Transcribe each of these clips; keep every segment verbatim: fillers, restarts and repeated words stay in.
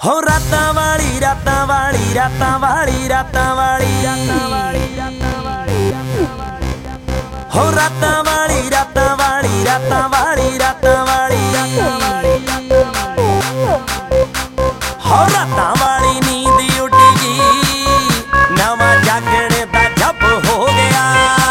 हो रातां वाली रातां वाली रातां वाली रातां वाली हो रातां वाली रातां वाली रातां वाली रातां वाली हो रातां वाली नींद उड़ गई नवां जागने दा जप हो गया।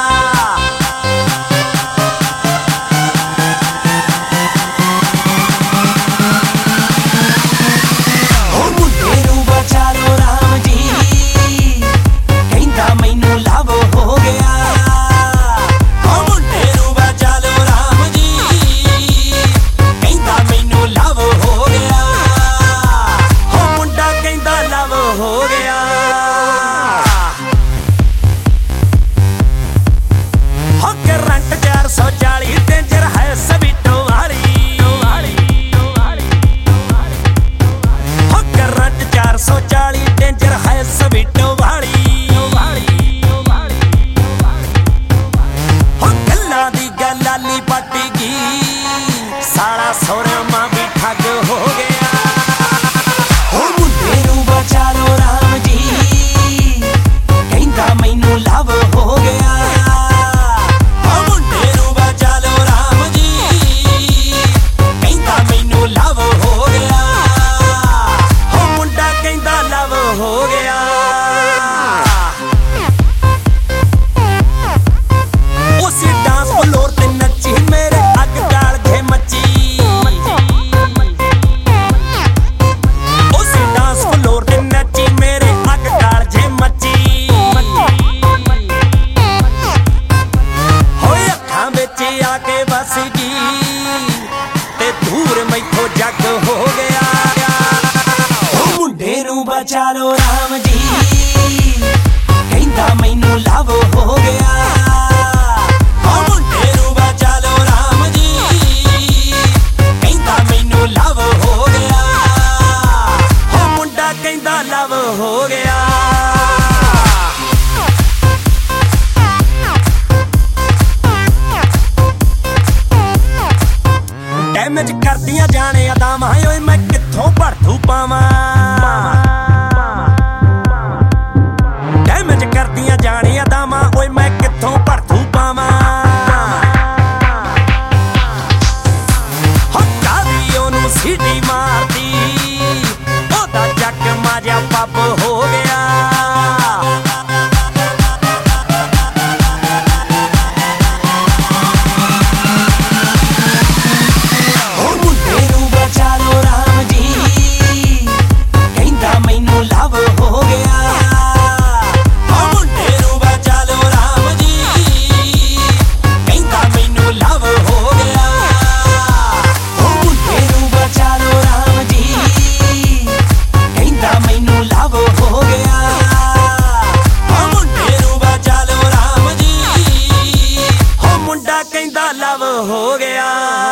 साला सोरमा भी ठग हो गया। हो मुंडे नूं बचा लो राम जी कहंदा मैनू लव हो गया। हो मुंडे नूं बचा लो राम जी कहंदा मैनू लव हो गया। हो मुंडा कहंदा लव हो गया। उसी डांस फ्लोर ते नची मेरे आके बस गई ते दूर मैथों जग हो गया। हो मुंडे नूं बचा लो राम जी कहंदा मैनू लव हो गया। हो मुंडे नूं बचा लो राम जी कहंदा मैनू लव हो गया। हो मुंडा कहंदा लव हो गया। डैमेज करदियां जाने अदावां ओए मैं कित्थों भड़थू पावां। डैमेज करदियां जाने अदावां ओए मैं कित्थों भड़थू पावां। हो कादी ओनू सीटी मारदी ओदा जग माजा पब हो गया। कहंदा लव हो गया।